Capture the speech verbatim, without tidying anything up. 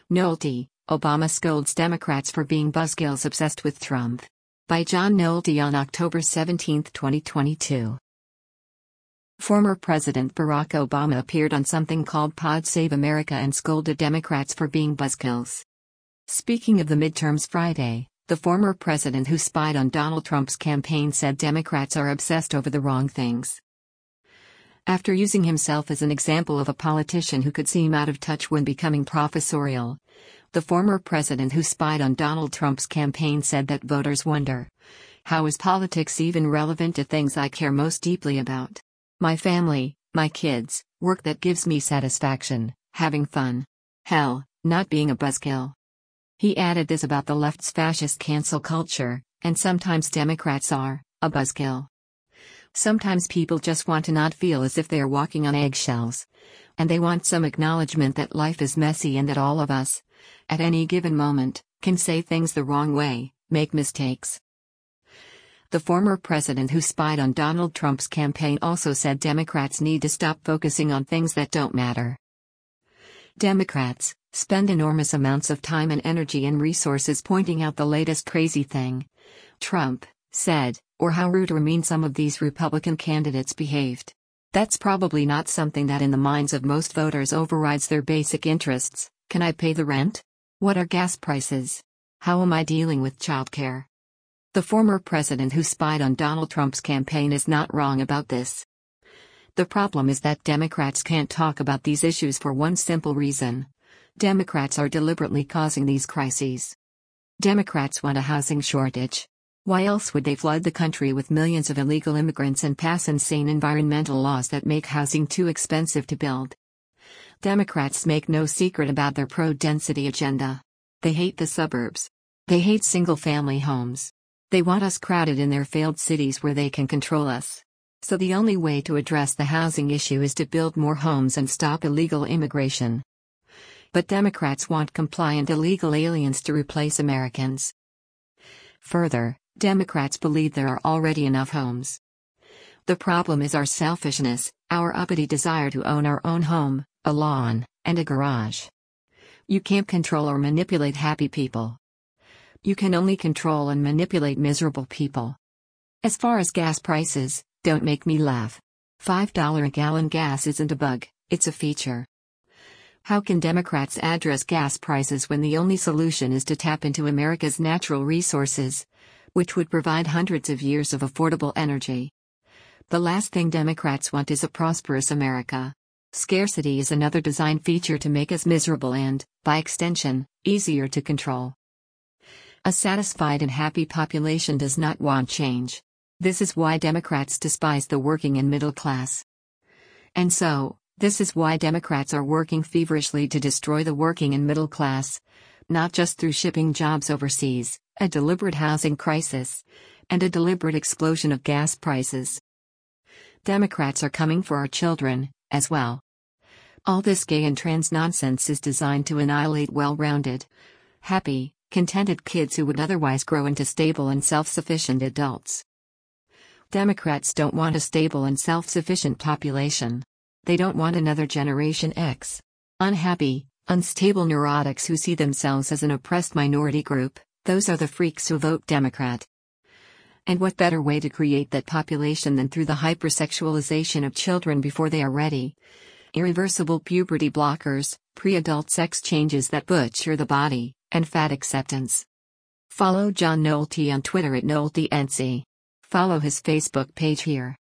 Nolte, Obama scolds Democrats for being buzzkills obsessed with Trump. By John Nolte on October seventeenth, twenty twenty-two. Former President Barack Obama appeared on something called Pod Save America and scolded Democrats for being buzzkills. Speaking of the midterms Friday, the former president who spied on Donald Trump's campaign said Democrats are obsessed over the wrong things. After using himself as an example of a politician who could seem out of touch when becoming professorial, the former president who spied on Donald Trump's campaign said that voters wonder, how is politics even relevant to things I care most deeply about? My family, my kids, work that gives me satisfaction, having fun. Hell, not being a buzzkill. He added this about the left's fascist cancel culture, and sometimes Democrats are a buzzkill. Sometimes people just want to not feel as if they are walking on eggshells. And they want some acknowledgement that life is messy and that all of us, at any given moment, can say things the wrong way, make mistakes. The former president who spied on Donald Trump's campaign also said Democrats need to stop focusing on things that don't matter. Democrats spend enormous amounts of time and energy and resources pointing out the latest crazy thing Trump said, or how rude or mean some of these Republican candidates behaved. That's probably not something that in the minds of most voters overrides their basic interests. Can I pay the rent? What are gas prices? How am I dealing with childcare? The former president who spied on Donald Trump's campaign is not wrong about this. The problem is that Democrats can't talk about these issues for one simple reason. Democrats are deliberately causing these crises. Democrats want a housing shortage. Why else would they flood the country with millions of illegal immigrants and pass insane environmental laws that make housing too expensive to build? Democrats make no secret about their pro-density agenda. They hate the suburbs. They hate single-family homes. They want us crowded in their failed cities where they can control us. So the only way to address the housing issue is to build more homes and stop illegal immigration. But Democrats want compliant illegal aliens to replace Americans. Further, Democrats believe there are already enough homes. The problem is our selfishness, our uppity desire to own our own home, a lawn, and a garage. You can't control or manipulate happy people. You can only control and manipulate miserable people. As far as gas prices, don't make me laugh. five dollars a gallon gas isn't a bug, it's a feature. How can Democrats address gas prices when the only solution is to tap into America's natural resources, which would provide hundreds of years of affordable energy? The last thing Democrats want is a prosperous America. Scarcity is another design feature to make us miserable and, by extension, easier to control. A satisfied and happy population does not want change. This is why Democrats despise the working and middle class. And so, this is why Democrats are working feverishly to destroy the working and middle class, not just through shipping jobs overseas, a deliberate housing crisis, and a deliberate explosion of gas prices. Democrats are coming for our children, as well. All this gay and trans nonsense is designed to annihilate well-rounded, happy, contented kids who would otherwise grow into stable and self-sufficient adults. Democrats don't want a stable and self-sufficient population. They don't want another Generation X. Unhappy, unstable neurotics who see themselves as an oppressed minority group, those are the freaks who vote Democrat. And what better way to create that population than through the hypersexualization of children before they are ready? Irreversible puberty blockers, pre-adult sex changes that butcher the body, and fat acceptance. Follow John Nolte on Twitter at NolteNC. Follow his Facebook page here.